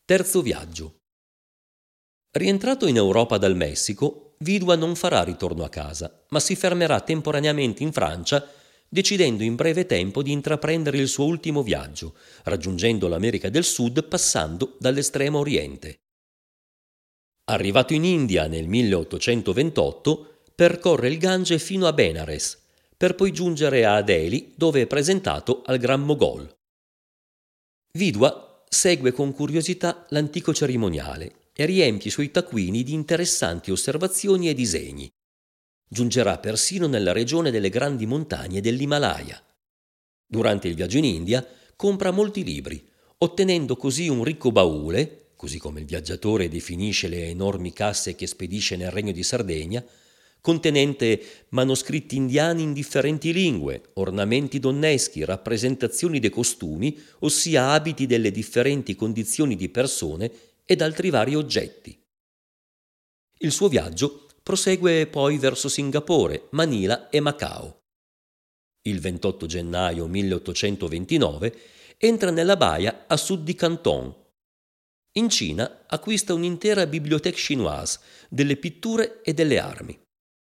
Terzo viaggio. Rientrato in Europa dal Messico, Vidua non farà ritorno a casa, ma si fermerà temporaneamente in Francia, decidendo in breve tempo di intraprendere il suo ultimo viaggio, raggiungendo l'America del Sud passando dall'estremo oriente. Arrivato in India nel 1828, percorre il Gange fino a Benares, per poi giungere a Delhi, dove è presentato al Gran Mogol. Vidua segue con curiosità l'antico cerimoniale e riempie i suoi taccuini di interessanti osservazioni e disegni. Giungerà persino nella regione delle grandi montagne dell'Himalaya. Durante il viaggio in India compra molti libri, ottenendo così un ricco baule, così come il viaggiatore definisce le enormi casse che spedisce nel Regno di Sardegna, contenente manoscritti indiani in differenti lingue, ornamenti donneschi, rappresentazioni dei costumi, ossia abiti delle differenti condizioni di persone ed altri vari oggetti. Il suo viaggio prosegue poi verso Singapore, Manila e Macao. Il 28 gennaio 1829 entra nella baia a sud di Canton. In Cina acquista un'intera bibliothèque chinoise delle pitture e delle armi.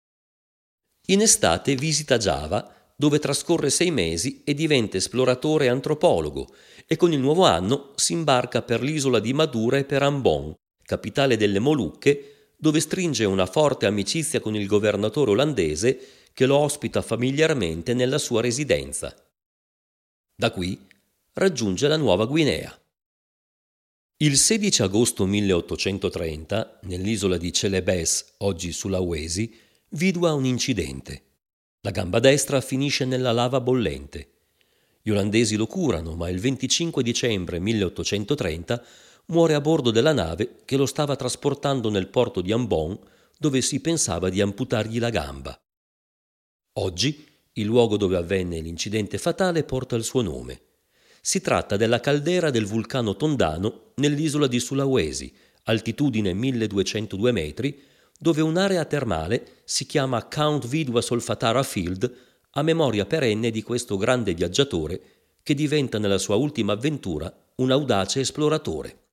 In estate visita Giava, dove trascorre 6 mesi e diventa esploratore e antropologo, e con il nuovo anno si imbarca per l'isola di Madura e per Ambon, capitale delle Molucche, dove stringe una forte amicizia con il governatore olandese che lo ospita familiarmente nella sua residenza. Da qui raggiunge la Nuova Guinea. Il 16 agosto 1830, nell'isola di Celebes, oggi Sulawesi, Vidua un incidente. La gamba destra finisce nella lava bollente. Gli olandesi lo curano, ma il 25 dicembre 1830 muore a bordo della nave che lo stava trasportando nel porto di Ambon, dove si pensava di amputargli la gamba. Oggi il luogo dove avvenne l'incidente fatale porta il suo nome. Si tratta della caldera del vulcano Tondano nell'isola di Sulawesi, altitudine 1202 metri, dove un'area termale si chiama Count Vidua Solfatara Field a memoria perenne di questo grande viaggiatore che diventa nella sua ultima avventura un audace esploratore.